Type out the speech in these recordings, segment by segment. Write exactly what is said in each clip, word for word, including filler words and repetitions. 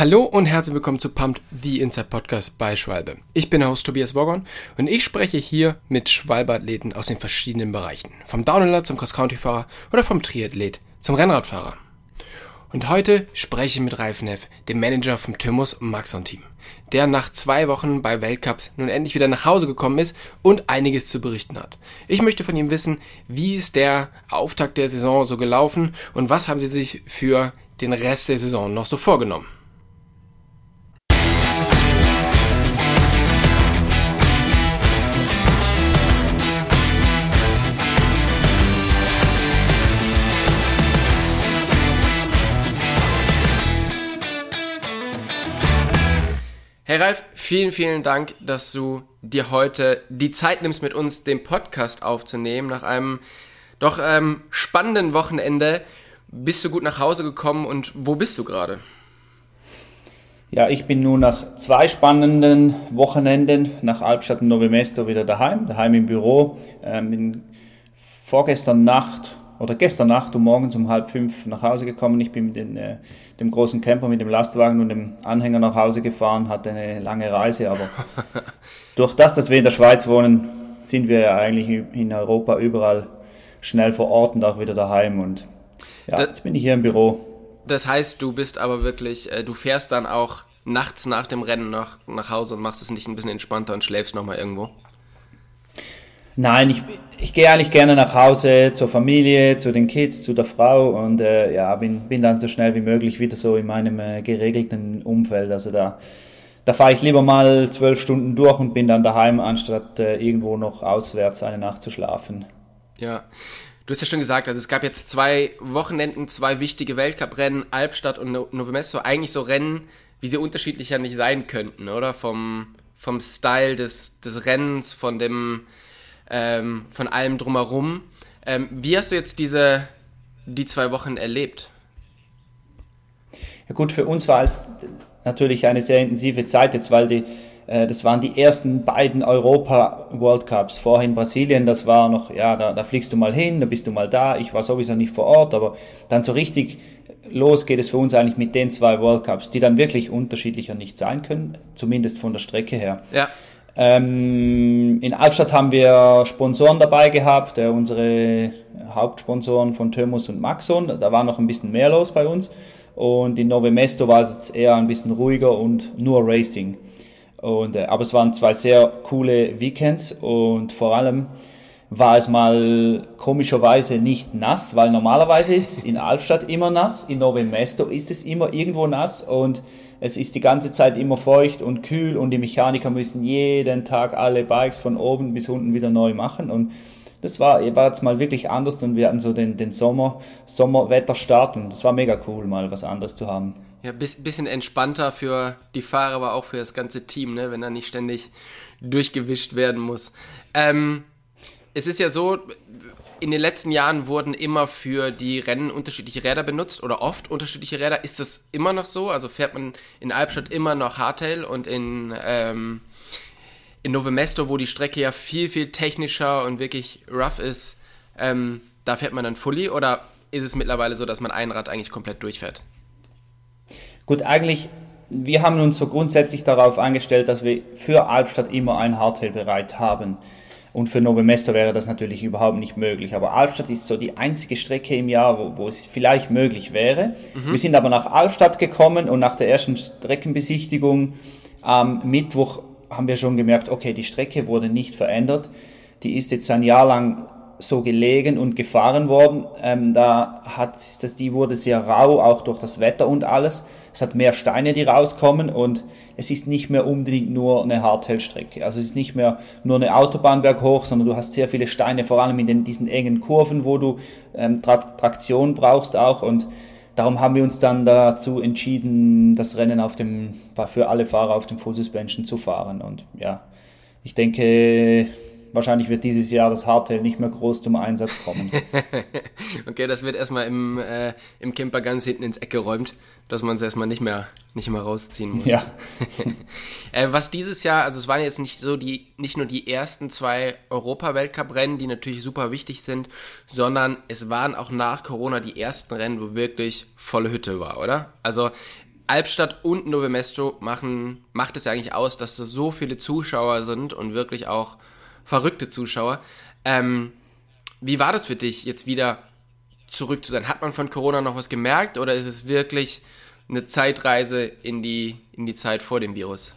Hallo und herzlich willkommen zu Pumped, the Inside Podcast bei Schwalbe. Ich bin der Host Tobias Woggon und ich spreche hier mit Schwalbe-Athleten aus den verschiedenen Bereichen. Vom Downhiller zum Cross-Country-Fahrer oder vom Triathlet zum Rennradfahrer. Und heute spreche ich mit Ralf Neff, dem Manager vom Thymus Maxon-Team, der nach zwei Wochen bei Weltcups nun endlich wieder nach Hause gekommen ist und einiges zu berichten hat. Ich möchte von ihm wissen, wie ist der Auftakt der Saison so gelaufen und was haben sie sich für den Rest der Saison noch so vorgenommen. Hey Ralf, vielen, vielen Dank, dass du dir heute die Zeit nimmst, mit uns den Podcast aufzunehmen. Nach einem doch ähm, spannenden Wochenende bist du gut nach Hause gekommen und wo bist du gerade? Ja, ich bin nun nach zwei spannenden Wochenenden nach Albstadt und Novo Mesto wieder daheim, daheim im Büro. Ähm, bin vorgestern Nacht oder gestern Nacht um morgens um halb fünf nach Hause gekommen. Ich bin mit den, äh, dem großen Camper, mit dem Lastwagen und dem Anhänger nach Hause gefahren, hatte eine lange Reise, aber durch das, dass wir in der Schweiz wohnen, sind wir ja eigentlich in Europa überall schnell vor Ort und auch wieder daheim und ja, das, jetzt bin ich hier im Büro. Das heißt, du bist aber wirklich, äh, du fährst dann auch nachts nach dem Rennen nach, nach Hause und machst es nicht ein bisschen entspannter und schläfst nochmal irgendwo? Nein, ich, ich gehe eigentlich gerne nach Hause zur Familie, zu den Kids, zu der Frau und äh, ja, bin, bin dann so schnell wie möglich wieder so in meinem äh, geregelten Umfeld. Also da, da fahre ich lieber mal zwölf Stunden durch und bin dann daheim, anstatt äh, irgendwo noch auswärts eine Nacht zu schlafen. Ja, du hast ja schon gesagt, also es gab jetzt zwei Wochenenden, zwei wichtige Weltcuprennen, Albstadt und Novo Mesto, eigentlich so Rennen, wie sie unterschiedlicher nicht sein könnten, oder? Vom, vom Style des, des Rennens, von dem Ähm, von allem drumherum. Ähm, wie hast du jetzt diese die zwei Wochen erlebt? Ja gut, für uns war es natürlich eine sehr intensive Zeit jetzt, weil die, äh, das waren die ersten beiden Europa-World Cups. Vorher in Brasilien, das war noch, ja, da, da fliegst du mal hin, da bist du mal da. Ich war sowieso nicht vor Ort, aber dann so richtig los geht es für uns eigentlich mit den zwei World Cups, die dann wirklich unterschiedlicher nicht sein können, zumindest von der Strecke her. Ja. Ähm, in Albstadt haben wir Sponsoren dabei gehabt, äh, unsere Hauptsponsoren von Thymus und Maxon, da war noch ein bisschen mehr los bei uns und in Novo Mesto war es jetzt eher ein bisschen ruhiger und nur Racing. Und, äh, aber es waren zwei sehr coole Weekends und vor allem war es mal komischerweise nicht nass, weil normalerweise ist es in Albstadt immer nass, in Novo Mesto ist es immer irgendwo nass und es ist die ganze Zeit immer feucht und kühl und die Mechaniker müssen jeden Tag alle Bikes von oben bis unten wieder neu machen und das war, war jetzt mal wirklich anders und wir hatten so den, den Sommer, Sommerwetterstart und das war mega cool, mal was anderes zu haben. Ja, bisschen entspannter für die Fahrer, aber auch für das ganze Team, ne, wenn er nicht ständig durchgewischt werden muss. Ähm, es ist ja so, in den letzten Jahren wurden immer für die Rennen unterschiedliche Räder benutzt oder oft unterschiedliche Räder. Ist das immer noch so? Also fährt man in Albstadt immer noch Hardtail und in, ähm, in Novo Mesto, wo die Strecke ja viel, viel technischer und wirklich rough ist, ähm, da fährt man dann Fully oder ist es mittlerweile so, dass man ein Rad eigentlich komplett durchfährt? Gut, eigentlich, wir haben uns so grundsätzlich darauf eingestellt, dass wir für Albstadt immer ein Hardtail bereit haben. Und für Novo Mesto wäre das natürlich überhaupt nicht möglich. Aber Albstadt ist so die einzige Strecke im Jahr, wo, wo es vielleicht möglich wäre. Mhm. Wir sind aber nach Albstadt gekommen und nach der ersten Streckenbesichtigung am Mittwoch haben wir schon gemerkt, okay, die Strecke wurde nicht verändert. Die ist jetzt ein Jahr lang so gelegen und gefahren worden. Ähm, da hat das, die wurde sehr rau, auch durch das Wetter und alles. Es hat mehr Steine, die rauskommen und es ist nicht mehr unbedingt nur eine Hardtail-Strecke. Also es ist nicht mehr nur eine Autobahn berghoch, sondern du hast sehr viele Steine, vor allem in den, diesen engen Kurven, wo du ähm, Tra- Traktion brauchst auch und darum haben wir uns dann dazu entschieden, das Rennen auf dem, für alle Fahrer auf dem Full Suspension zu fahren und ja, ich denke, wahrscheinlich wird dieses Jahr das Hardtail nicht mehr groß zum Einsatz kommen. Okay, das wird erstmal im, äh, im Camper ganz hinten ins Eck geräumt, dass man es erstmal nicht mehr, nicht mehr rausziehen muss. Ja. äh, was dieses Jahr, also es waren jetzt nicht so die, nicht nur die ersten zwei Europa-Weltcup-Rennen, die natürlich super wichtig sind, sondern es waren auch nach Corona die ersten Rennen, wo wirklich volle Hütte war, oder? Also Albstadt und Nove Mesto machen, macht es ja eigentlich aus, dass da so viele Zuschauer sind und wirklich auch verrückte Zuschauer. Ähm, wie war das für dich, jetzt wieder zurück zu sein? Hat man von Corona noch was gemerkt oder ist es wirklich eine Zeitreise in die, in die Zeit vor dem Virus?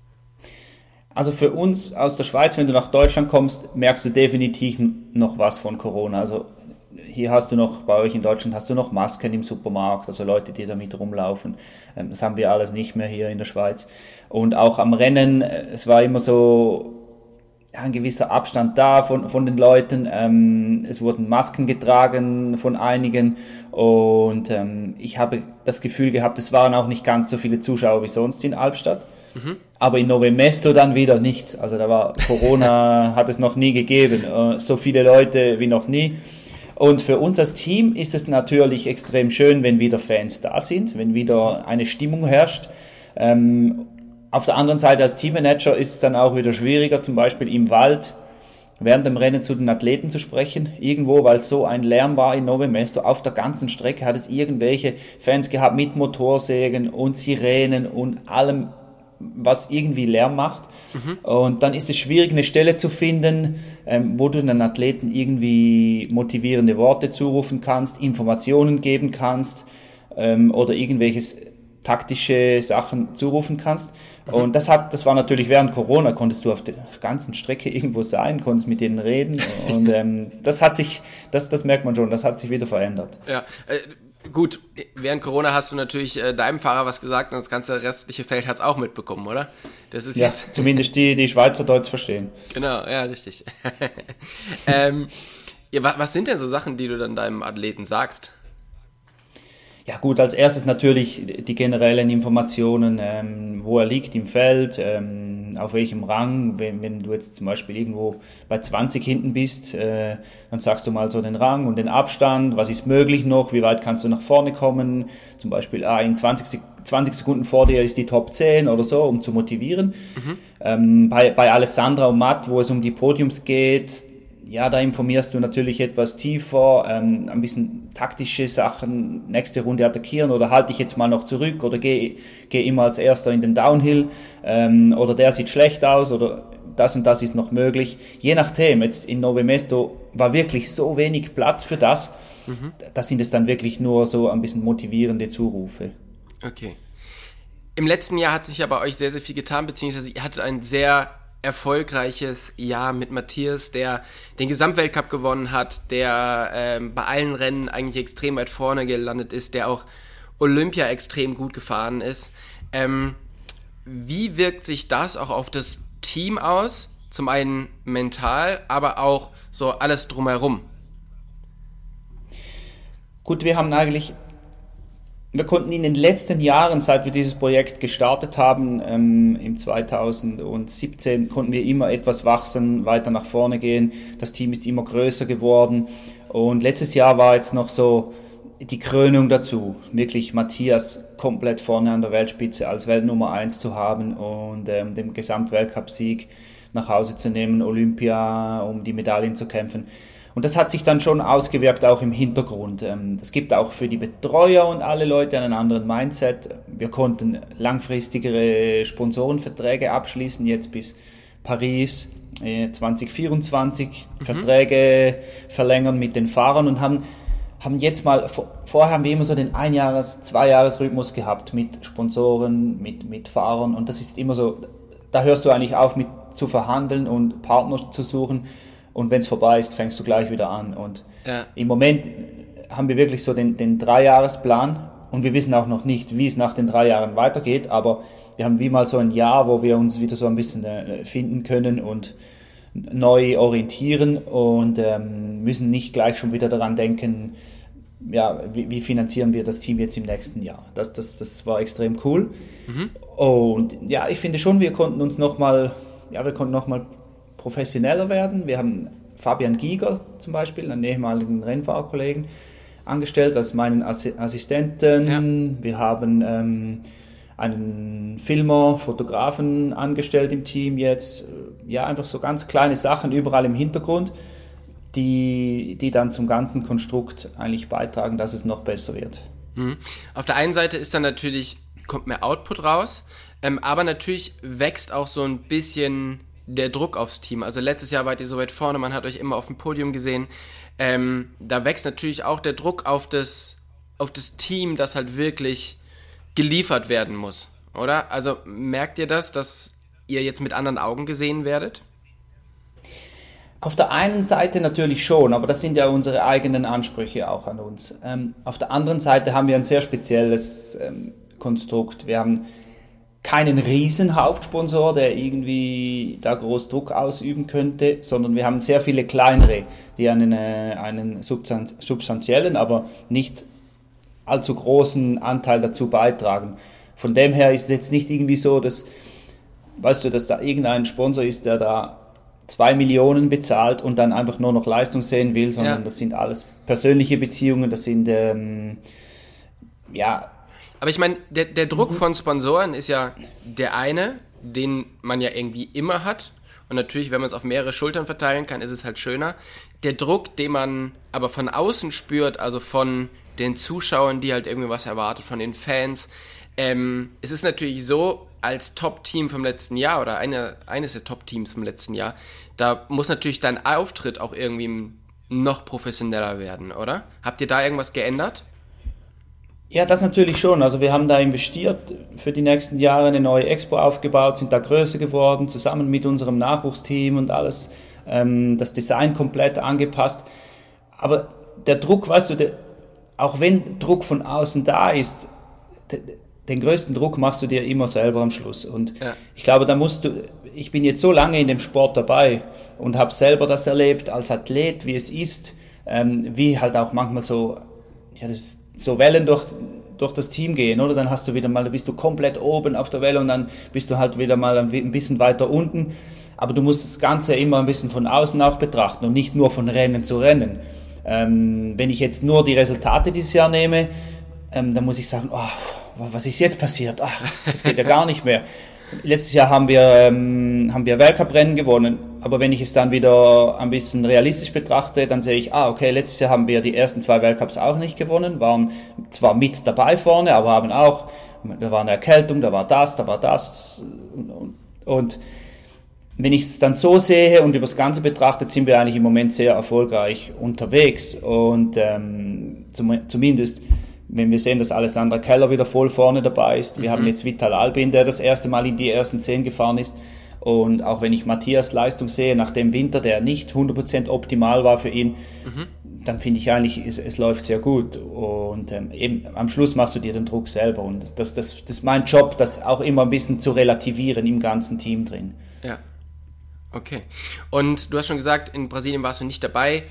Also für uns aus der Schweiz, wenn du nach Deutschland kommst, merkst du definitiv noch was von Corona. Also hier hast du noch, bei euch in Deutschland hast du noch Masken im Supermarkt, also Leute, die damit rumlaufen. Das haben wir alles nicht mehr hier in der Schweiz. Und auch am Rennen, es war immer so ein gewisser Abstand da von, von den Leuten. Ähm, es wurden Masken getragen von einigen und ähm, ich habe das Gefühl gehabt, es waren auch nicht ganz so viele Zuschauer wie sonst in Albstadt. Mhm. Aber in Nove Mesto dann wieder nichts. Also da war Corona, hat es noch nie gegeben. Äh, so viele Leute wie noch nie. Und für uns als Team ist es natürlich extrem schön, wenn wieder Fans da sind, wenn wieder eine Stimmung herrscht. Ähm, auf der anderen Seite als Teammanager ist es dann auch wieder schwieriger, zum Beispiel im Wald während dem Rennen zu den Athleten zu sprechen, irgendwo, weil es so ein Lärm war in Nove Mesto. Auf der ganzen Strecke hat es irgendwelche Fans gehabt mit Motorsägen und Sirenen und allem, was irgendwie Lärm macht. Mhm. Und dann ist es schwierig, eine Stelle zu finden, ähm, wo du den Athleten irgendwie motivierende Worte zurufen kannst, Informationen geben kannst ähm, oder irgendwelches taktische Sachen zurufen kannst. Mhm. Und das hat, das war natürlich während Corona, konntest du auf der ganzen Strecke irgendwo sein, konntest mit denen reden und ähm, das hat sich, das, das merkt man schon, das hat sich wieder verändert. Ja, äh, gut, während Corona hast du natürlich äh, deinem Fahrer was gesagt und das ganze restliche Feld hat es auch mitbekommen, oder? Das ist ja, jetzt zumindest die, die Schweizer Deutsch verstehen. Genau, ja, richtig. ähm, ja, was, was sind denn so Sachen, die du dann deinem Athleten sagst? Ja gut, als erstes natürlich die generellen Informationen, ähm, wo er liegt im Feld, ähm, auf welchem Rang. Wenn, wenn du jetzt zum Beispiel irgendwo bei zwanzig hinten bist, äh, dann sagst du mal so den Rang und den Abstand, was ist möglich noch, wie weit kannst du nach vorne kommen. Zum Beispiel ah, in zwanzig, zwanzig Sekunden vor dir ist die Top zehn oder so, um zu motivieren. Mhm. Ähm, bei, bei Alessandra und Matt, wo es um die Podiums geht, ja, da informierst du natürlich etwas tiefer, ähm, ein bisschen taktische Sachen, nächste Runde attackieren oder halte ich jetzt mal noch zurück oder geh, geh immer als Erster in den Downhill ähm, oder der sieht schlecht aus oder das und das ist noch möglich. Je nachdem, jetzt in Nove Mesto war wirklich so wenig Platz für das, mhm. da sind es dann wirklich nur so ein bisschen motivierende Zurufe. Okay. Im letzten Jahr hat sich ja bei euch sehr, sehr viel getan, beziehungsweise ihr hattet ein sehr erfolgreiches Jahr mit Matthias, der den Gesamtweltcup gewonnen hat, der ähm, bei allen Rennen eigentlich extrem weit vorne gelandet ist, der auch Olympia extrem gut gefahren ist. Ähm, wie wirkt sich das auch auf das Team aus? Zum einen mental, aber auch so alles drumherum. Gut, wir haben eigentlich Wir konnten in den letzten Jahren, seit wir dieses Projekt gestartet haben, ähm, im zweitausendsiebzehn, konnten wir immer etwas wachsen, weiter nach vorne gehen. Das Team ist immer größer geworden. Und letztes Jahr war jetzt noch so die Krönung dazu, wirklich Matthias komplett vorne an der Weltspitze als Weltnummer eins zu haben und ähm, den Gesamtweltcup-Sieg nach Hause zu nehmen, Olympia, um die Medaillen zu kämpfen. Und das hat sich dann schon ausgewirkt auch im Hintergrund. Das gibt auch für die Betreuer und alle Leute einen anderen Mindset. Wir konnten langfristigere Sponsorenverträge abschließen, jetzt bis Paris zwanzig vierundzwanzig, mhm. Verträge verlängern mit den Fahrern und haben, haben jetzt mal, vorher haben wir immer so den Einjahres-, Zweijahres-Rhythmus gehabt mit Sponsoren, mit, mit Fahrern und das ist immer so, da hörst du eigentlich auf mit zu verhandeln und Partner zu suchen. Und wenn es vorbei ist, fängst du gleich wieder an. Und ja. Im Moment haben wir wirklich so den, den Dreijahresplan und wir wissen auch noch nicht, wie es nach den drei Jahren weitergeht, aber wir haben wie mal so ein Jahr, wo wir uns wieder so ein bisschen äh, finden können und neu orientieren und ähm, müssen nicht gleich schon wieder daran denken, ja, wie, wie finanzieren wir das Team jetzt im nächsten Jahr. Das, das, das war extrem cool. Mhm. Und ja, ich finde schon, wir konnten uns nochmal, ja, wir konnten nochmal professioneller werden. Wir haben Fabian Giger zum Beispiel, einen ehemaligen Rennfahrerkollegen, angestellt als meinen Assistenten. Ja. Wir haben ähm, einen Filmer, Fotografen angestellt im Team jetzt. Ja, einfach so ganz kleine Sachen überall im Hintergrund, die, die dann zum ganzen Konstrukt eigentlich beitragen, dass es noch besser wird. Mhm. Auf der einen Seite ist dann natürlich kommt mehr Output raus, ähm, aber natürlich wächst auch so ein bisschen der Druck aufs Team. Also letztes Jahr wart ihr so weit vorne, man hat euch immer auf dem Podium gesehen. Ähm, da wächst natürlich auch der Druck auf das, auf das Team, das halt wirklich geliefert werden muss, oder? Also merkt ihr das, dass ihr jetzt mit anderen Augen gesehen werdet? Auf der einen Seite natürlich schon, aber das sind ja unsere eigenen Ansprüche auch an uns. Ähm, auf der anderen Seite haben wir ein sehr spezielles ähm, Konstrukt. Wir haben keinen riesen Hauptsponsor, der irgendwie da groß Druck ausüben könnte, sondern wir haben sehr viele kleinere, die einen, äh, einen substanziellen, aber nicht allzu großen Anteil dazu beitragen. Von dem her ist es jetzt nicht irgendwie so, dass, weißt du, dass da irgendein Sponsor ist, der da zwei Millionen bezahlt und dann einfach nur noch Leistung sehen will, sondern ja. Das sind alles persönliche Beziehungen, das sind, ähm, ja. Aber ich meine, der, der Druck von Sponsoren ist ja der eine, den man ja irgendwie immer hat. Und natürlich, wenn man es auf mehrere Schultern verteilen kann, ist es halt schöner. Der Druck, den man aber von außen spürt, also von den Zuschauern, die halt irgendwie was erwartet, von den Fans, ähm, es ist natürlich so, als Top-Team vom letzten Jahr oder eine, eines der Top-Teams vom letzten Jahr, da muss natürlich dein Auftritt auch irgendwie noch professioneller werden, oder? Habt ihr da irgendwas geändert? Ja, das natürlich schon. Also wir haben da investiert, für die nächsten Jahre eine neue Expo aufgebaut, sind da größer geworden, zusammen mit unserem Nachwuchsteam und alles, ähm, das Design komplett angepasst. Aber der Druck, weißt du, der, auch wenn Druck von außen da ist, der, den größten Druck machst du dir immer selber am Schluss. Und ja. Ich glaube, da musst du, ich bin jetzt so lange in dem Sport dabei und habe selber das erlebt als Athlet, wie es ist, ähm, wie halt auch manchmal so, ja, das, so Wellen durch, durch das Team gehen, oder? Dann hast du wieder mal, da bist du komplett oben auf der Welle und dann bist du halt wieder mal ein bisschen weiter unten. Aber du musst das Ganze immer ein bisschen von außen auch betrachten und nicht nur von Rennen zu Rennen. Ähm, wenn ich jetzt nur die Resultate dieses Jahr nehme, ähm, dann muss ich sagen, oh, was ist jetzt passiert? Ach, das geht ja gar nicht mehr. Letztes Jahr haben wir, ähm, haben wir Weltcuprennen gewonnen, aber wenn ich es dann wieder ein bisschen realistisch betrachte, dann sehe ich, ah, okay, letztes Jahr haben wir die ersten zwei Weltcups auch nicht gewonnen, waren zwar mit dabei vorne, aber haben auch, da war eine Erkältung, da war das, da war das und, und, und wenn ich es dann so sehe und übers Ganze betrachtet, sind wir eigentlich im Moment sehr erfolgreich unterwegs und ähm, zum, zumindest wenn wir sehen, dass Alessandra Keller wieder voll vorne dabei ist. Wir mhm. haben jetzt Vital Albin, der das erste Mal in die ersten zehn gefahren ist. Und auch wenn ich Matthias Leistung sehe, nach dem Winter, der nicht hundert Prozent optimal war für ihn, mhm. dann finde ich eigentlich, es, es läuft sehr gut. Und ähm, eben am Schluss machst du dir den Druck selber. Und das, das, das ist mein Job, das auch immer ein bisschen zu relativieren im ganzen Team drin. Ja, okay. Und du hast schon gesagt, in Brasilien warst du nicht dabei.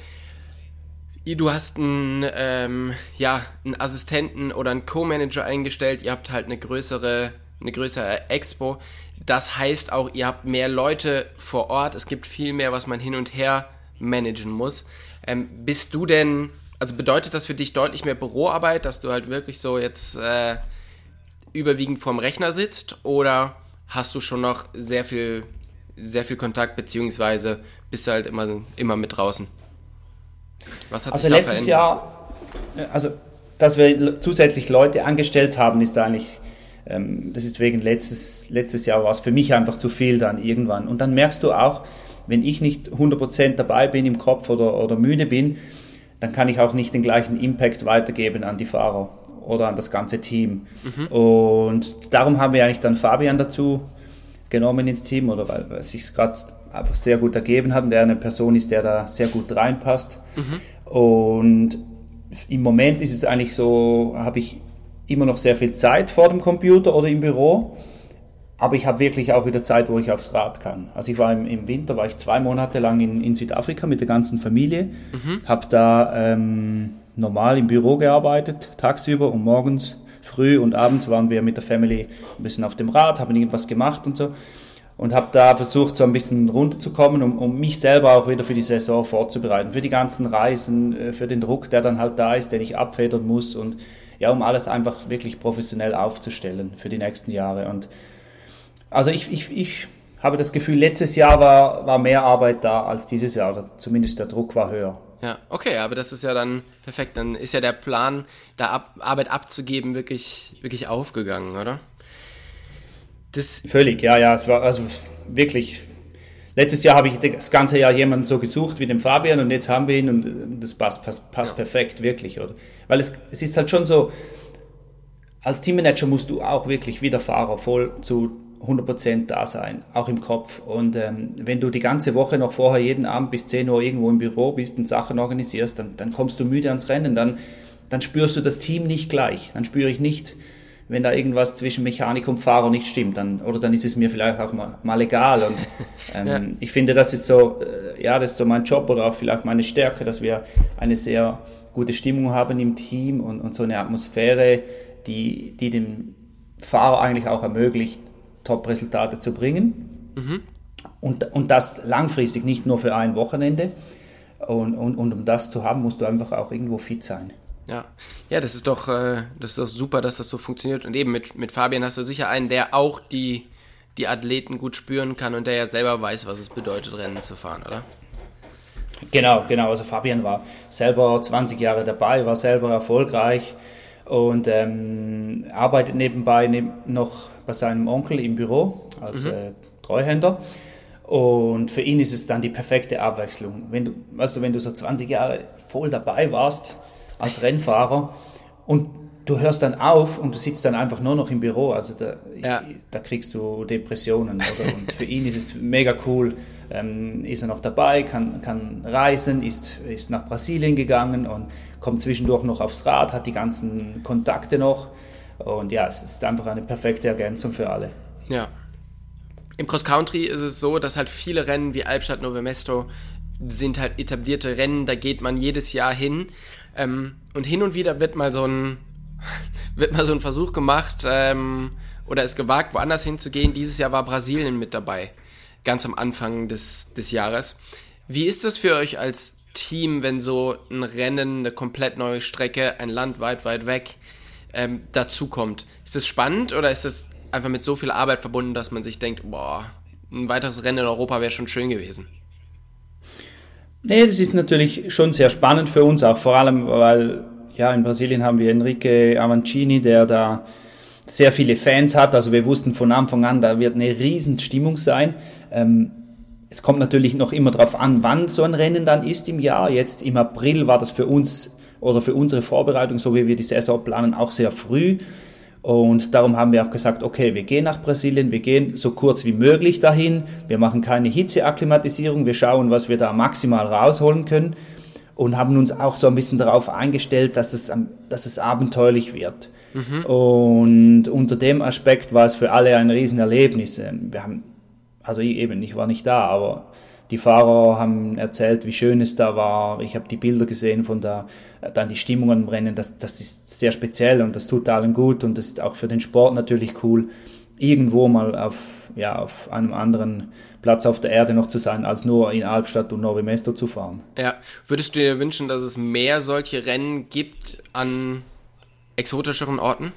Du hast einen, ähm, ja, einen Assistenten oder einen Co-Manager eingestellt, ihr habt halt eine größere, eine größere Expo. Das heißt auch, ihr habt mehr Leute vor Ort, es gibt viel mehr, was man hin und her managen muss. Ähm, bist du denn, also bedeutet das für dich deutlich mehr Büroarbeit, dass du halt wirklich so jetzt äh, überwiegend vorm Rechner sitzt, oder hast du schon noch sehr viel, sehr viel Kontakt, beziehungsweise bist du halt immer, immer mit draußen? Was hat also sich da letztes verändert? Jahr, also dass wir zusätzlich Leute angestellt haben, ist eigentlich, ähm, das ist wegen letztes, letztes Jahr war es für mich einfach zu viel dann irgendwann. Und dann merkst du auch, wenn ich nicht hundert Prozent dabei bin im Kopf oder, oder müde bin, dann kann ich auch nicht den gleichen Impact weitergeben an die Fahrer oder an das ganze Team. Mhm. Und darum haben wir eigentlich dann Fabian dazu genommen ins Team, oder weil, weil es sich gerade einfach sehr gut ergeben hat und der eine Person ist, der da sehr gut reinpasst. Mhm. Und im Moment ist es eigentlich so, habe ich immer noch sehr viel Zeit vor dem Computer oder im Büro, aber ich habe wirklich auch wieder Zeit, wo ich aufs Rad kann. Also ich war im, im Winter, war ich zwei Monate lang in, in Südafrika mit der ganzen Familie, mhm. habe da ähm, normal im Büro gearbeitet, tagsüber und morgens früh und abends waren wir mit der Family ein bisschen auf dem Rad, haben irgendwas gemacht und so. Und habe da versucht, so ein bisschen runterzukommen, um, um mich selber auch wieder für die Saison vorzubereiten, für die ganzen Reisen, für den Druck, der dann halt da ist, den ich abfedern muss und ja, um alles einfach wirklich professionell aufzustellen für die nächsten Jahre. Und also ich, ich, ich habe das Gefühl, letztes Jahr war, war mehr Arbeit da als dieses Jahr, oder zumindest der Druck war höher. Ja, okay, aber das ist ja dann perfekt. Dann ist ja der Plan, da ab, Arbeit abzugeben, wirklich, wirklich aufgegangen, oder? Das Völlig, ja, ja. Es war also wirklich. Letztes Jahr habe ich das ganze Jahr jemanden so gesucht wie den Fabian und jetzt haben wir ihn und das passt, passt, passt ja. perfekt, wirklich, oder? Weil es, es ist halt schon so, als Teammanager musst du auch wirklich wie der Fahrer voll zu hundert Prozent da sein, auch im Kopf. Und ähm, wenn du die ganze Woche noch vorher jeden Abend bis zehn Uhr irgendwo im Büro bist und Sachen organisierst, dann, dann kommst du müde ans Rennen, dann, dann spürst du das Team nicht gleich. Dann spüre ich nicht, wenn da irgendwas zwischen Mechanik und Fahrer nicht stimmt, dann, oder dann ist es mir vielleicht auch mal, mal egal. Und ähm, ja. ich finde, das ist so, äh, ja, das ist so mein Job oder auch vielleicht meine Stärke, dass wir eine sehr gute Stimmung haben im Team und, und so eine Atmosphäre, die, die dem Fahrer eigentlich auch ermöglicht, Top-Resultate zu bringen. Mhm. Und, und das langfristig, nicht nur für ein Wochenende. Und, und, und um das zu haben, musst du einfach auch irgendwo fit sein. Ja, ja, das ist doch, äh, das ist doch super, dass das so funktioniert. Und eben mit, mit Fabian hast du sicher einen, der auch die, die Athleten gut spüren kann und der ja selber weiß, was es bedeutet, Rennen zu fahren, oder? Genau, genau. Also Fabian war selber zwanzig Jahre dabei, war selber erfolgreich und ähm, arbeitet nebenbei neb- noch bei seinem Onkel im Büro als mhm. äh, Treuhänder. Und für ihn ist es dann die perfekte Abwechslung. Wenn du, weißt du, wenn du so zwanzig Jahre voll dabei warst als Rennfahrer und du hörst dann auf und du sitzt dann einfach nur noch im Büro, also da, ja. da kriegst du Depressionen, oder? Und für ihn ist es mega cool, ähm, ist er noch dabei, kann, kann reisen, ist, ist nach Brasilien gegangen und kommt zwischendurch noch aufs Rad, hat die ganzen Kontakte noch und ja, es ist einfach eine perfekte Ergänzung für alle. Ja. Im Cross-Country ist es so, dass halt viele Rennen wie Albstadt, Nove Mesto sind halt etablierte Rennen, da geht man jedes Jahr hin ähm, und hin und wieder wird mal so ein wird mal so ein Versuch gemacht ähm, oder ist gewagt, woanders hinzugehen. Dieses Jahr war Brasilien mit dabei, ganz am Anfang des, des Jahres. Wie ist das für euch als Team, wenn so ein Rennen, eine komplett neue Strecke, ein Land weit, weit weg ähm, dazukommt? Ist das spannend oder ist das einfach mit so viel Arbeit verbunden, dass man sich denkt, boah, ein weiteres Rennen in Europa wäre schon schön gewesen? Nee, das ist natürlich schon sehr spannend für uns, auch vor allem, weil ja, in Brasilien haben wir Enrique Avancini, der da sehr viele Fans hat. Also wir wussten von Anfang an, da wird eine riesen Stimmung sein. Ähm, es kommt natürlich noch immer darauf an, wann so ein Rennen dann ist im Jahr. Jetzt im April war das für uns oder für unsere Vorbereitung, so wie wir die Saison planen, auch sehr früh. Und darum haben wir auch gesagt, okay, wir gehen nach Brasilien, wir gehen so kurz wie möglich dahin. Wir machen keine Hitzeakklimatisierung, wir schauen, was wir da maximal rausholen können. Und haben uns auch so ein bisschen darauf eingestellt, dass es, dass es abenteuerlich wird. Mhm. Und unter dem Aspekt war es für alle ein Riesenerlebnis. Wir haben, also ich eben, ich war nicht da, aber die Fahrer haben erzählt, wie schön es da war. Ich habe die Bilder gesehen von da, dann die Stimmung am Rennen. Das, das ist sehr speziell und das tut allen gut und das ist auch für den Sport natürlich cool, irgendwo mal auf, ja, auf einem anderen Platz auf der Erde noch zu sein, als nur in Albstadt und Nove Mesto zu fahren. Ja, würdest du dir wünschen, dass es mehr solche Rennen gibt an exotischeren Orten?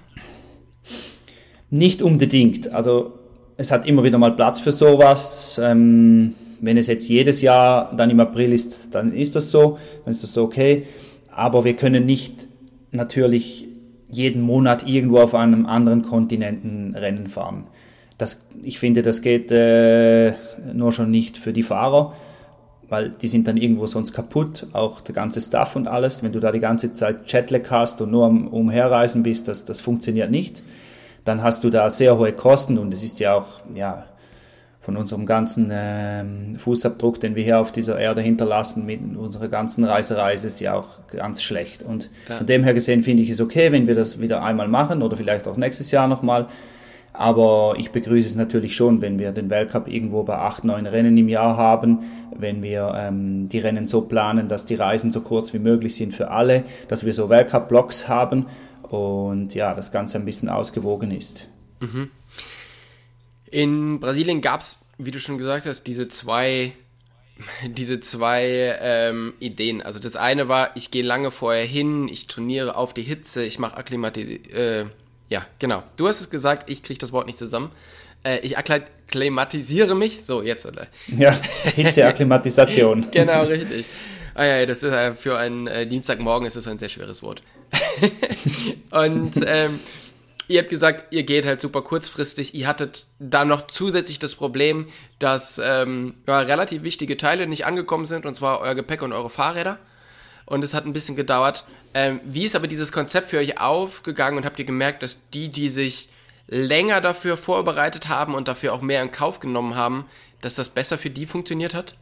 Nicht unbedingt. Also es hat immer wieder mal Platz für sowas. Ähm, wenn es jetzt jedes Jahr dann im April ist, dann ist das so, dann ist das so okay. Aber wir können nicht natürlich jeden Monat irgendwo auf einem anderen Kontinenten Rennen fahren. Das, ich finde, das geht äh, nur schon nicht für die Fahrer, weil die sind dann irgendwo sonst kaputt, auch der ganze Staff und alles. Wenn du da die ganze Zeit Jetlag hast und nur am Umherreisen bist, das, das funktioniert nicht. Dann hast du da sehr hohe Kosten und es ist ja auch ja von unserem ganzen ähm, Fußabdruck, den wir hier auf dieser Erde hinterlassen, mit unserer ganzen Reisereise, ist ja auch ganz schlecht. Und ja. Von dem her gesehen finde ich es okay, wenn wir das wieder einmal machen oder vielleicht auch nächstes Jahr nochmal. Aber ich begrüße es natürlich schon, wenn wir den Weltcup irgendwo bei acht, neun Rennen im Jahr haben, wenn wir ähm, die Rennen so planen, dass die Reisen so kurz wie möglich sind für alle, dass wir so Weltcup-Blocks haben und ja, das Ganze ein bisschen ausgewogen ist. Mhm. In Brasilien gab es, wie du schon gesagt hast, diese zwei, diese zwei ähm, Ideen. Also das eine war, ich gehe lange vorher hin, ich trainiere auf die Hitze, ich mache Akklimatisierung, äh, ja, genau. Du hast es gesagt, ich kriege das Wort nicht zusammen. Äh, ich akklimatisiere mich. So, jetzt. Oder? Ja, Hitzeakklimatisation. Genau, richtig. Ah ja, das ist äh, für einen äh, Dienstagmorgen ist das ein sehr schweres Wort. Und ähm, ihr habt gesagt, ihr geht halt super kurzfristig. Ihr hattet da noch zusätzlich das Problem, dass ähm, ja, relativ wichtige Teile nicht angekommen sind, und zwar euer Gepäck und eure Fahrräder. Und es hat ein bisschen gedauert. Ähm, wie ist aber dieses Konzept für euch aufgegangen und habt ihr gemerkt, dass die, die sich länger dafür vorbereitet haben und dafür auch mehr in Kauf genommen haben, dass das besser für die funktioniert hat?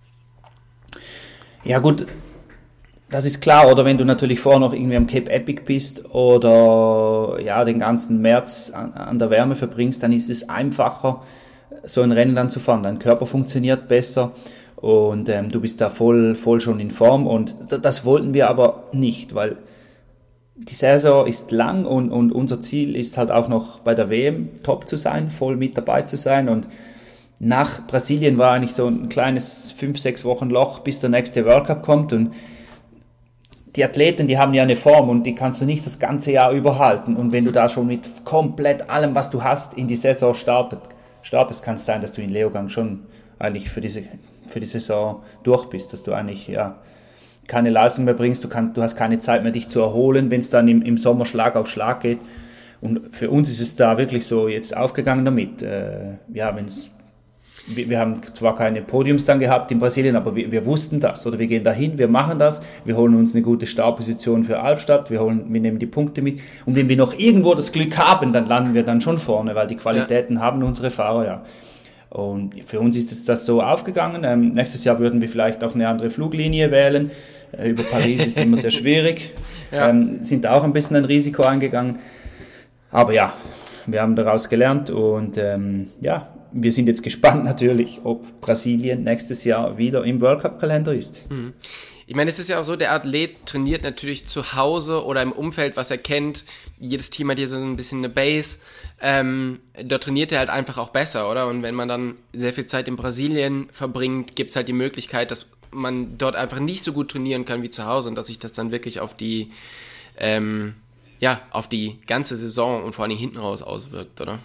Ja gut, das ist klar, oder wenn du natürlich vorher noch irgendwie am Cape Epic bist oder ja den ganzen März an, an der Wärme verbringst, dann ist es einfacher, so ein Rennen dann zu fahren. Dein Körper funktioniert besser und ähm, du bist da voll, voll schon in Form, und das wollten wir aber nicht, weil die Saison ist lang und, und unser Ziel ist halt auch noch bei der W M top zu sein, voll mit dabei zu sein, und nach Brasilien war eigentlich so ein kleines fünf, sechs Wochen Loch, bis der nächste World Cup kommt, und die Athleten, die haben ja eine Form und die kannst du nicht das ganze Jahr überhalten, und wenn du da schon mit komplett allem, was du hast, in die Saison startet, startest, kann es sein, dass du in Leogang schon eigentlich für diese für die Saison durch bist, dass du eigentlich ja keine Leistung mehr bringst, du, kann, du hast keine Zeit mehr, dich zu erholen, wenn es dann im, im Sommer Schlag auf Schlag geht. Und für uns ist es da wirklich so jetzt aufgegangen damit. Äh, ja, wenn es Wir, wir haben zwar keine Podiums dann gehabt in Brasilien, aber wir, wir wussten das, oder wir gehen dahin, wir machen das, wir holen uns eine gute Startposition für Albstadt, wir holen, wir nehmen die Punkte mit, und wenn wir noch irgendwo das Glück haben, dann landen wir dann schon vorne, weil die Qualitäten ja. haben unsere Fahrer ja. Und für uns ist es das so aufgegangen. Ähm, nächstes Jahr würden wir vielleicht auch eine andere Fluglinie wählen. Äh, über Paris ist immer sehr schwierig. Ja. Ähm, sind auch ein bisschen ein Risiko eingegangen. Aber ja, wir haben daraus gelernt, und ähm, ja, wir sind jetzt gespannt natürlich, ob Brasilien nächstes Jahr wieder im World Cup Kalender ist. Mhm. Ich meine, es ist ja auch so, der Athlet trainiert natürlich zu Hause oder im Umfeld, was er kennt. Jedes Team hat hier so ein bisschen eine Base. Ähm, da trainiert er halt einfach auch besser, oder? Und wenn man dann sehr viel Zeit in Brasilien verbringt, gibt es halt die Möglichkeit, dass man dort einfach nicht so gut trainieren kann wie zu Hause, und dass sich das dann wirklich auf die, ähm, ja, auf die ganze Saison und vor allem hinten raus auswirkt, oder?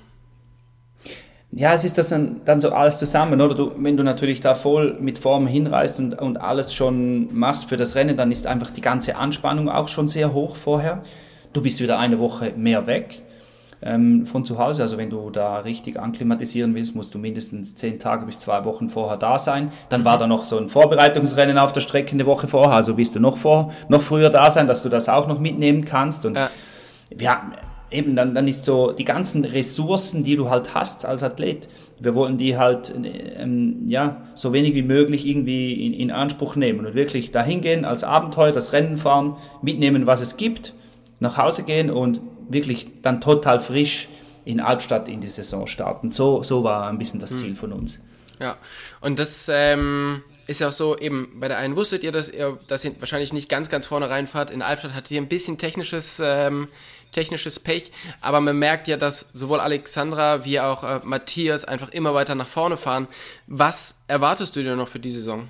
Ja, es ist das dann, dann so alles zusammen, oder? Du, wenn du natürlich da voll mit Form hinreist und, und alles schon machst für das Rennen, dann ist einfach die ganze Anspannung auch schon sehr hoch vorher. Du bist wieder eine Woche mehr weg ähm, von zu Hause. Also wenn du da richtig anklimatisieren willst, musst du mindestens zehn Tage bis zwei Wochen vorher da sein. Dann war da noch so ein Vorbereitungsrennen auf der Strecke eine Woche vorher. Also willst du noch vor, noch früher da sein, dass du das auch noch mitnehmen kannst. Und ja, ja eben, dann, dann ist so die ganzen Ressourcen, die du halt hast als Athlet, wir wollen die halt ähm, ja so wenig wie möglich irgendwie in, in Anspruch nehmen und wirklich dahin gehen, als Abenteuer das Rennen fahren, mitnehmen, was es gibt, nach Hause gehen und wirklich dann total frisch in Albstadt in die Saison starten. So, so war ein bisschen das Ziel von uns. Ja, und das ähm, ist ja auch so, eben bei der einen wusstet ihr, dass ihr, dass ihr wahrscheinlich nicht ganz, ganz vorne reinfahrt. In Albstadt hattet ihr ein bisschen technisches ähm, technisches Pech, aber man merkt ja, dass sowohl Alexandra wie auch äh, Matthias einfach immer weiter nach vorne fahren. Was erwartest du dir noch für die Saison?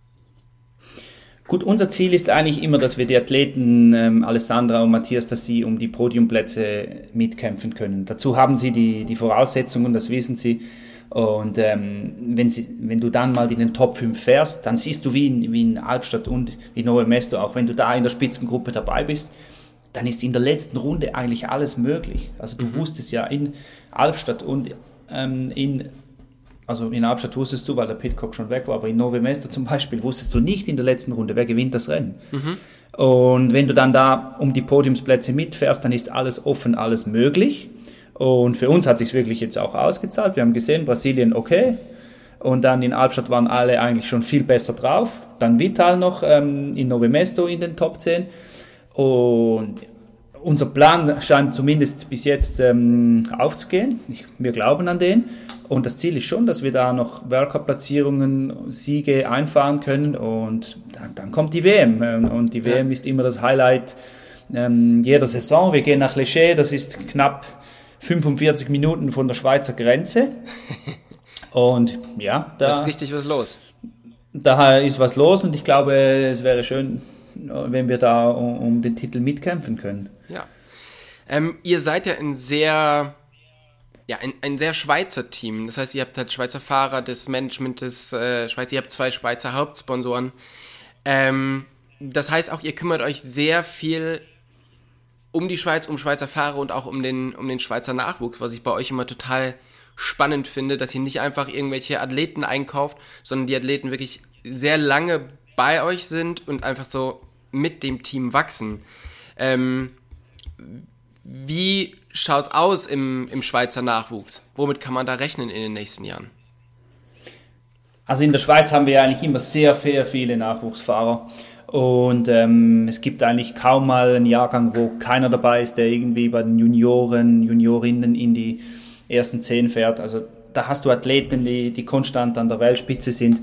Gut, unser Ziel ist eigentlich immer, dass wir die Athleten ähm, Alessandra und Matthias, dass sie um die Podiumplätze mitkämpfen können. Dazu haben sie die, die Voraussetzungen, das wissen sie. Und ähm, wenn, sie, wenn du dann mal in den Top fünf fährst, dann siehst du wie in, wie in Albstadt und wie Nove Mesto, auch wenn du da in der Spitzengruppe dabei bist, dann ist in der letzten Runde eigentlich alles möglich. Also du mhm. wusstest ja in Albstadt und ähm, in, also in Albstadt wusstest du, weil der Pidcock schon weg war, aber in Nove Mesto zum Beispiel wusstest du nicht in der letzten Runde, wer gewinnt das Rennen. Mhm. Und wenn du dann da um die Podiumsplätze mitfährst, dann ist alles offen, alles möglich. Und für uns hat es sich wirklich jetzt auch ausgezahlt. Wir haben gesehen, Brasilien okay. Und dann in Albstadt waren alle eigentlich schon viel besser drauf. Dann Vital noch ähm, in Nove Mesto in den Top zehn. Und unser Plan scheint zumindest bis jetzt ähm, aufzugehen. Ich, wir glauben an den. Und das Ziel ist schon, dass wir da noch World Cup Platzierungen, Siege einfahren können. Und dann, dann kommt die W M. Und die ja. W M ist immer das Highlight ähm, jeder Saison. Wir gehen nach Leché, das ist knapp fünfundvierzig Minuten von der Schweizer Grenze. Und ja, da, da ist richtig was los. Da ist was los, und ich glaube, es wäre schön, wenn wir da um, um den Titel mitkämpfen können. Ja. Ähm, ihr seid ja ein sehr, ja, ein, ein sehr Schweizer Team. Das heißt, ihr habt halt Schweizer Fahrer, das Management des äh, Schweiz, ihr habt zwei Schweizer Hauptsponsoren. Ähm, das heißt auch, ihr kümmert euch sehr viel um die Schweiz, um Schweizer Fahrer und auch um den, um den Schweizer Nachwuchs, was ich bei euch immer total spannend finde, dass ihr nicht einfach irgendwelche Athleten einkauft, sondern die Athleten wirklich sehr lange bei euch sind und einfach so mit dem Team wachsen. Ähm, wie schaut's aus im, im Schweizer Nachwuchs? Womit kann man da rechnen in den nächsten Jahren? Also in der Schweiz haben wir eigentlich immer sehr, sehr viele Nachwuchsfahrer. Und ähm, es gibt eigentlich kaum mal einen Jahrgang, wo keiner dabei ist, der irgendwie bei den Junioren, Juniorinnen in die ersten zehn fährt. Also da hast du Athleten, die, die konstant an der Weltspitze sind.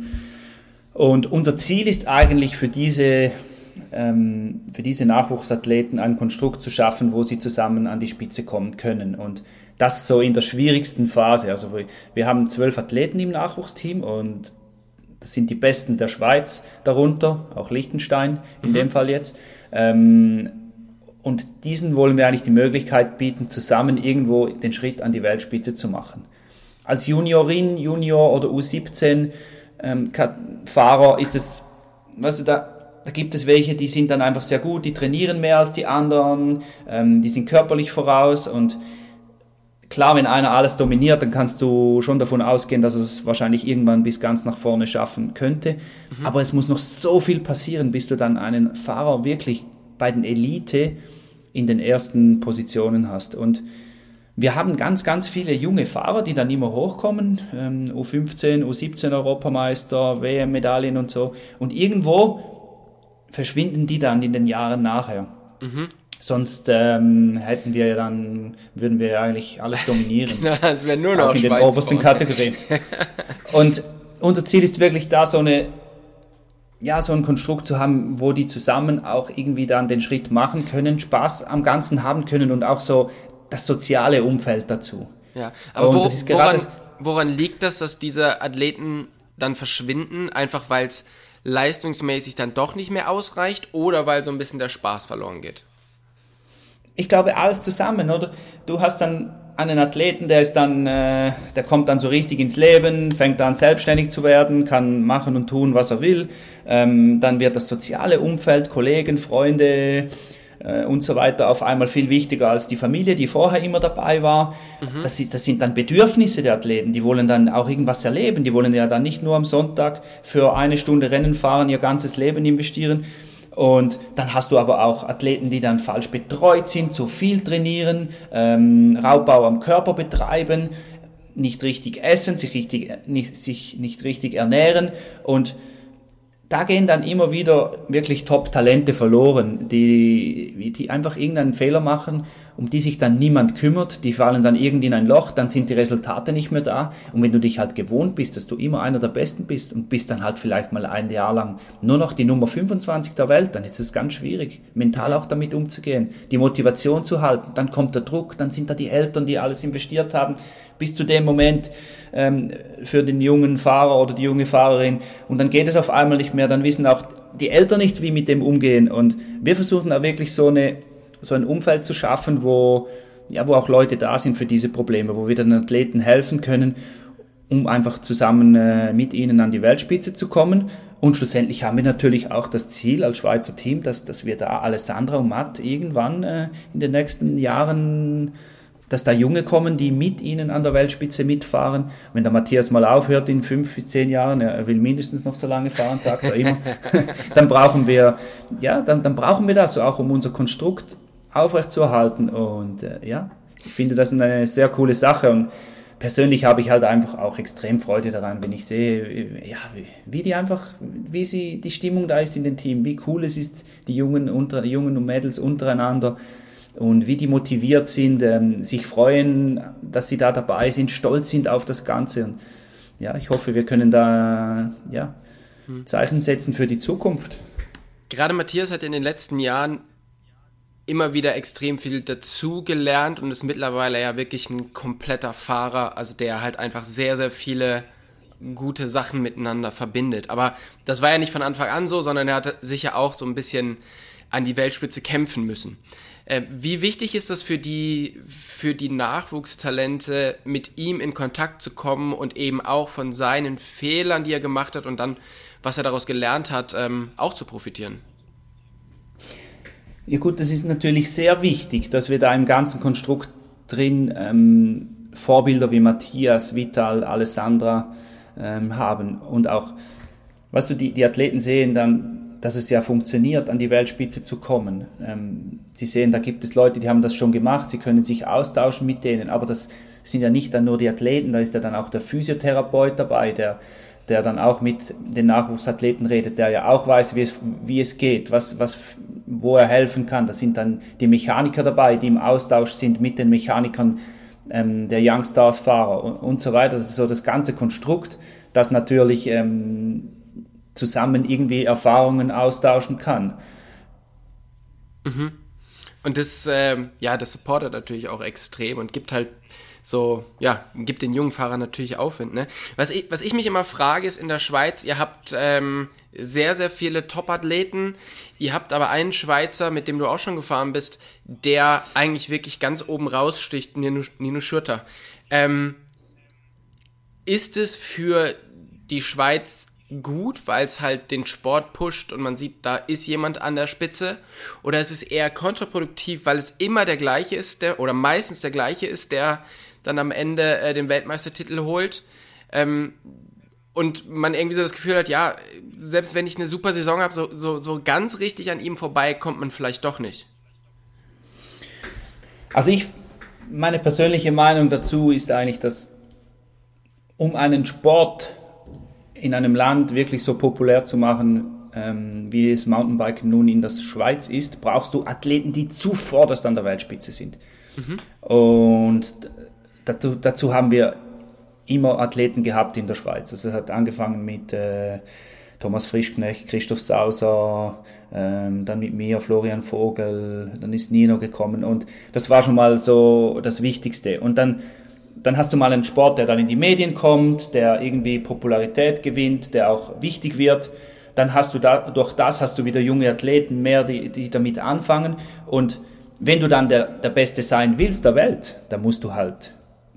Und unser Ziel ist eigentlich für diese, ähm, für diese Nachwuchsathleten ein Konstrukt zu schaffen, wo sie zusammen an die Spitze kommen können. Und das so in der schwierigsten Phase. Also wir, wir haben zwölf Athleten im Nachwuchsteam und das sind die Besten der Schweiz darunter, auch Liechtenstein in mhm. dem Fall jetzt. Ähm, und diesen wollen wir eigentlich die Möglichkeit bieten, zusammen irgendwo den Schritt an die Weltspitze zu machen. Als Juniorin, Junior oder U siebzehn ähm, Fahrer ist es, weißt du, da, da gibt es welche, die sind dann einfach sehr gut, die trainieren mehr als die anderen, ähm, die sind körperlich voraus und klar, wenn einer alles dominiert, dann kannst du schon davon ausgehen, dass es wahrscheinlich irgendwann bis ganz nach vorne schaffen könnte. Mhm. Aber es muss noch so viel passieren, bis du dann einen Fahrer wirklich bei den Elite in den ersten Positionen hast. Und wir haben ganz, ganz viele junge Fahrer, die dann immer hochkommen. Ähm, U fünfzehn, U siebzehn Europameister, W M-Medaillen und so. Und irgendwo verschwinden die dann in den Jahren nachher. Mhm. Sonst ähm, hätten wir ja dann, würden wir ja eigentlich alles dominieren. Das wäre nur noch auch in den obersten Kategorien. Und unser Ziel ist wirklich da so eine, ja, so ein Konstrukt zu haben, wo die zusammen auch irgendwie dann den Schritt machen können, Spaß am Ganzen haben können und auch so das soziale Umfeld dazu. Ja, aber wo, das ist woran, woran liegt das, dass diese Athleten dann verschwinden? Einfach weil es leistungsmäßig dann doch nicht mehr ausreicht oder weil so ein bisschen der Spaß verloren geht? Ich glaube, alles zusammen, oder? Du hast dann einen Athleten, der ist dann, äh, der kommt dann so richtig ins Leben, fängt an selbstständig zu werden, kann machen und tun, was er will. Ähm, dann wird das soziale Umfeld, Kollegen, Freunde äh, und so weiter auf einmal viel wichtiger als die Familie, die vorher immer dabei war. Mhm. Das ist, das sind dann Bedürfnisse der Athleten, die wollen dann auch irgendwas erleben, die wollen ja dann nicht nur am Sonntag für eine Stunde Rennen fahren, ihr ganzes Leben investieren. Und dann hast du aber auch Athleten, die dann falsch betreut sind, zu viel trainieren, ähm, Raubbau am Körper betreiben, nicht richtig essen, sich richtig, nicht, sich nicht richtig ernähren und da gehen dann immer wieder wirklich Top-Talente verloren, die, die einfach irgendeinen Fehler machen, um die sich dann niemand kümmert, die fallen dann irgendwie in ein Loch, dann sind die Resultate nicht mehr da und wenn du dich halt gewohnt bist, dass du immer einer der Besten bist und bist dann halt vielleicht mal ein Jahr lang nur noch die Nummer fünfundzwanzig der Welt, dann ist es ganz schwierig, mental auch damit umzugehen, die Motivation zu halten, dann kommt der Druck, dann sind da die Eltern, die alles investiert haben, bis zu dem Moment ähm, für den jungen Fahrer oder die junge Fahrerin und dann geht es auf einmal nicht mehr, dann wissen auch die Eltern nicht, wie mit dem umgehen und wir versuchen da wirklich so eine so ein Umfeld zu schaffen, wo ja wo auch Leute da sind für diese Probleme, wo wir den Athleten helfen können, um einfach zusammen äh, mit ihnen an die Weltspitze zu kommen. Und schlussendlich haben wir natürlich auch das Ziel als Schweizer Team, dass, dass wir da Alessandra und Matt irgendwann äh, in den nächsten Jahren, dass da Junge kommen, die mit ihnen an der Weltspitze mitfahren. Wenn der Matthias mal aufhört in fünf bis zehn Jahren, er will mindestens noch so lange fahren, sagt er immer, dann brauchen wir, ja, dann, dann brauchen wir das auch, um unser Konstrukt aufrechtzuerhalten. Und äh, ja, ich finde das eine sehr coole Sache und persönlich habe ich halt einfach auch extrem Freude daran, wenn ich sehe, ja, wie die einfach, wie sie die Stimmung da ist in dem Team, wie cool es ist, die Jungen unter, die Jungen und Mädels untereinander und wie die motiviert sind, ähm, sich freuen, dass sie da dabei sind, stolz sind auf das Ganze. Und ja, ich hoffe, wir können da ja Zeichen setzen für die Zukunft. Gerade Matthias hat in den letzten Jahren immer wieder extrem viel dazugelernt und ist mittlerweile ja wirklich ein kompletter Fahrer, also der halt einfach sehr, sehr viele gute Sachen miteinander verbindet. Aber das war ja nicht von Anfang an so, sondern er hat sich ja auch so ein bisschen an die Weltspitze kämpfen müssen. Äh, wie wichtig ist das für die, für die Nachwuchstalente, mit ihm in Kontakt zu kommen und eben auch von seinen Fehlern, die er gemacht hat und dann, was er daraus gelernt hat, ähm, auch zu profitieren? Ja gut, das ist natürlich sehr wichtig, dass wir da im ganzen Konstrukt drin ähm, Vorbilder wie Matthias, Vital, Alessandra ähm, haben und auch, weißt du, die, die Athleten sehen dann, dass es ja funktioniert, an die Weltspitze zu kommen. Ähm, sie sehen, da gibt es Leute, die haben das schon gemacht, sie können sich austauschen mit denen, aber das sind ja nicht dann nur die Athleten, da ist ja dann auch der Physiotherapeut dabei, der, der dann auch mit den Nachwuchsathleten redet, der ja auch weiß, wie es, wie es geht, was, was, wo er helfen kann. Da sind dann die Mechaniker dabei, die im Austausch sind mit den Mechanikern ähm, der Youngstars-Fahrer und, und so weiter. Das ist so das ganze Konstrukt, das natürlich ähm, zusammen irgendwie Erfahrungen austauschen kann. Mhm. Und das, ähm, ja, das supportet natürlich auch extrem und gibt halt so, ja, gibt den jungen Fahrern natürlich Aufwind, ne? Was ich, was ich mich immer frage, ist in der Schweiz, ihr habt ähm, sehr, sehr viele Top-Athleten, ihr habt aber einen Schweizer, mit dem du auch schon gefahren bist, der eigentlich wirklich ganz oben raussticht, Nino, Nino Schurter. Ähm, ist es für die Schweiz gut, weil es halt den Sport pusht und man sieht, da ist jemand an der Spitze, oder ist es eher kontraproduktiv, weil es immer der gleiche ist, der oder meistens der gleiche ist, der dann am Ende äh, den Weltmeistertitel holt, ähm, und man irgendwie so das Gefühl hat, ja, selbst wenn ich eine super Saison habe, so, so, so ganz richtig an ihm vorbei kommt man vielleicht doch nicht. Also ich, meine persönliche Meinung dazu ist eigentlich, dass um einen Sport in einem Land wirklich so populär zu machen, ähm, wie es Mountainbiken nun in der Schweiz ist, brauchst du Athleten, die zuvorderst an der Weltspitze sind. Mhm. Und dazu, dazu haben wir immer Athleten gehabt in der Schweiz. Also es hat angefangen mit äh, Thomas Frischknecht, Christoph Sauser, ähm, dann mit mir, Florian Vogel, dann ist Nino gekommen und das war schon mal so das Wichtigste. Und dann Dann hast du mal einen Sport, der dann in die Medien kommt, der irgendwie Popularität gewinnt, der auch wichtig wird. Dann hast du da, durch das hast du wieder junge Athleten mehr, die, die damit anfangen. Und wenn du dann der, der Beste sein willst der Welt, dann musst du halt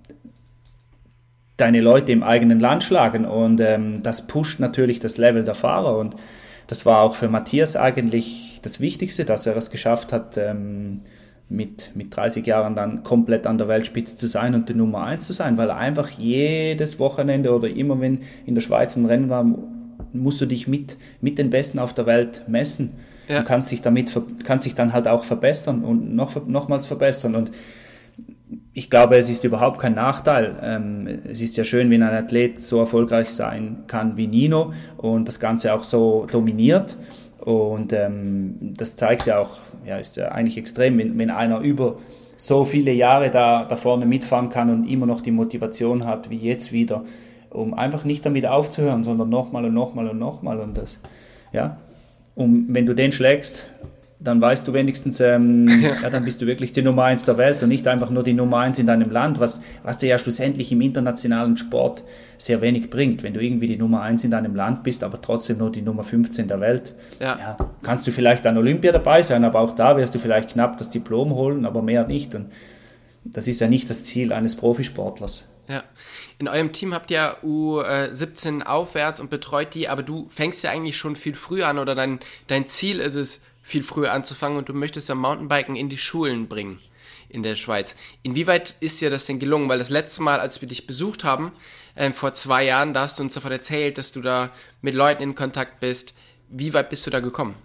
deine Leute im eigenen Land schlagen. Und ähm, das pusht natürlich das Level der Fahrer. Und das war auch für Matthias eigentlich das Wichtigste, dass er es geschafft hat, ähm, mit, mit dreißig Jahren dann komplett an der Weltspitze zu sein und die Nummer eins zu sein, weil einfach jedes Wochenende oder immer, wenn in der Schweiz ein Rennen war, musst du dich mit, mit den Besten auf der Welt messen. Ja. Und kannst dich damit, kannst dich dann halt auch verbessern und noch, nochmals verbessern. Und ich glaube, es ist überhaupt kein Nachteil. Ähm, es ist ja schön, wenn ein Athlet so erfolgreich sein kann wie Nino und das Ganze auch so dominiert. Und ähm, das zeigt ja auch, ja, ist ja eigentlich extrem, wenn, wenn einer über so viele Jahre da, da vorne mitfahren kann und immer noch die Motivation hat, wie jetzt wieder, um einfach nicht damit aufzuhören, sondern nochmal und nochmal und nochmal. Und das, ja, und wenn du den schlägst, dann weißt du wenigstens, ähm, ja. ja, dann bist du wirklich die Nummer eins der Welt und nicht einfach nur die Nummer eins in deinem Land, was, was dir ja schlussendlich im internationalen Sport sehr wenig bringt. Wenn du irgendwie die Nummer eins in deinem Land bist, aber trotzdem nur die Nummer fünfzehn der Welt, ja. Ja, kannst du vielleicht an Olympia dabei sein, aber auch da wirst du vielleicht knapp das Diplom holen, aber mehr nicht. Und das ist ja nicht das Ziel eines Profisportlers. Ja. In eurem Team habt ihr U siebzehn aufwärts und betreut die, aber du fängst ja eigentlich schon viel früher an oder dein, dein Ziel ist es, viel früher anzufangen und du möchtest ja Mountainbiken in die Schulen bringen in der Schweiz. Inwieweit ist dir das denn gelungen? Weil das letzte Mal, als wir dich besucht haben, äh, vor zwei Jahren, da hast du uns davon erzählt, dass du da mit Leuten in Kontakt bist. Wie weit bist du da gekommen?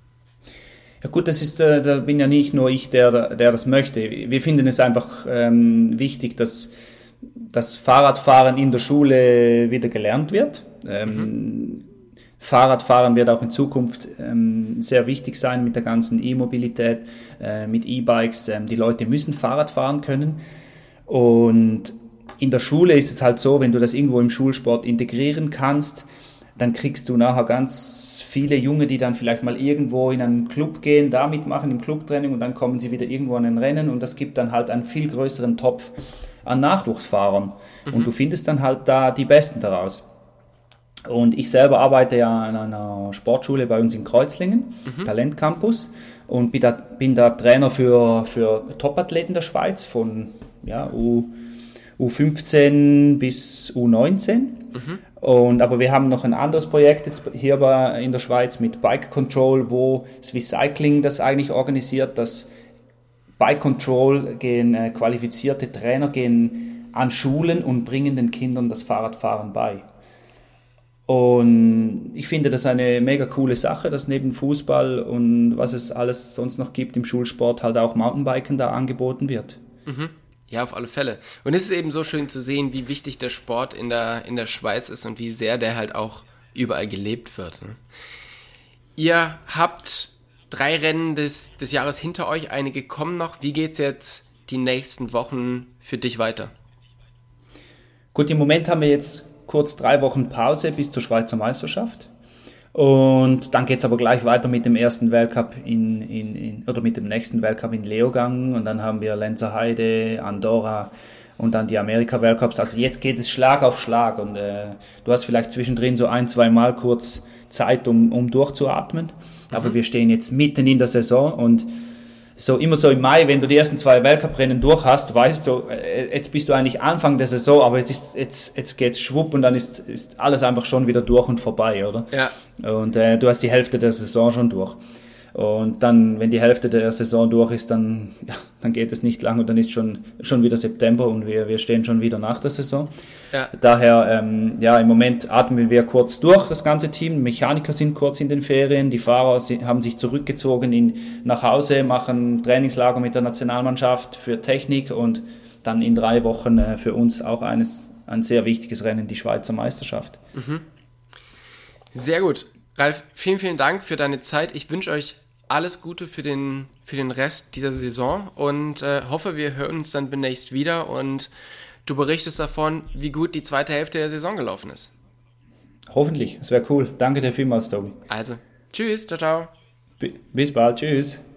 Ja gut, das ist, äh, da bin ja nicht nur ich, der, der das möchte. Wir finden es einfach ähm, wichtig, dass das Fahrradfahren in der Schule wieder gelernt wird. Ähm, mhm. Fahrradfahren wird auch in Zukunft ähm, sehr wichtig sein mit der ganzen E-Mobilität, äh, mit E-Bikes. Ähm, die Leute müssen Fahrrad fahren können. Und in der Schule ist es halt so, wenn du das irgendwo im Schulsport integrieren kannst, dann kriegst du nachher ganz viele Junge, die dann vielleicht mal irgendwo in einen Club gehen, da mitmachen im Clubtraining und dann kommen sie wieder irgendwo an ein Rennen und das gibt dann halt einen viel größeren Topf an Nachwuchsfahrern. Mhm. Und du findest dann halt da die Besten daraus. Und ich selber arbeite ja an einer Sportschule bei uns in Kreuzlingen, mhm. Talentcampus, und bin da, bin da Trainer für, für Topathleten der Schweiz von ja, U, U fünfzehn bis U neunzehn. Mhm. Und, aber wir haben noch ein anderes Projekt jetzt hier bei, in der Schweiz mit Bike Control, wo Swiss Cycling das eigentlich organisiert. Das Bike Control gehen äh, qualifizierte Trainer gehen an Schulen und bringen den Kindern das Fahrradfahren bei. Und ich finde das eine mega coole Sache, dass neben Fußball und was es alles sonst noch gibt im Schulsport halt auch Mountainbiken da angeboten wird. Mhm. Ja, auf alle Fälle. Und es ist eben so schön zu sehen, wie wichtig der Sport in der, in der Schweiz ist und wie sehr der halt auch überall gelebt wird. Ne? Ihr habt drei Rennen des, des Jahres hinter euch, einige kommen noch. Wie geht's jetzt die nächsten Wochen für dich weiter? Gut, im Moment haben wir jetzt kurz drei Wochen Pause bis zur Schweizer Meisterschaft. Und dann geht's aber gleich weiter mit dem ersten Weltcup in, in, in oder mit dem nächsten Weltcup in Leogang. Und dann haben wir Lenzerheide, Andorra und dann die Amerika-Weltcups. Also jetzt geht es Schlag auf Schlag. Und äh, du hast vielleicht zwischendrin so ein, zwei Mal kurz Zeit, um, um durchzuatmen. Mhm. Aber wir stehen jetzt mitten in der Saison und so immer so im Mai, wenn du die ersten zwei Weltcuprennen durch hast, weißt du, jetzt bist du eigentlich Anfang der Saison, aber jetzt ist jetzt jetzt geht's schwupp und dann ist ist alles einfach schon wieder durch und vorbei, oder? Ja. Und äh, du hast die Hälfte der Saison schon durch. Und dann, wenn die Hälfte der Saison durch ist, dann ja, dann geht es nicht lang und dann ist schon schon wieder September und wir wir stehen schon wieder nach der Saison. Ja. Daher ähm, ja, im Moment atmen wir kurz durch, das ganze Team. Mechaniker sind kurz in den Ferien, die Fahrer haben sich zurückgezogen in, nach Hause, machen Trainingslager mit der Nationalmannschaft für Technik und dann in drei Wochen äh, für uns auch eines, ein sehr wichtiges Rennen, die Schweizer Meisterschaft. Mhm. Sehr gut. Ralf, vielen, vielen Dank für deine Zeit. Ich wünsche euch alles Gute für den, für den Rest dieser Saison und äh, hoffe, wir hören uns dann demnächst wieder und du berichtest davon, wie gut die zweite Hälfte der Saison gelaufen ist. Hoffentlich, das wäre cool. Danke dir vielmals, Tobi. Also, tschüss, ciao, ciao. Bis bald, tschüss.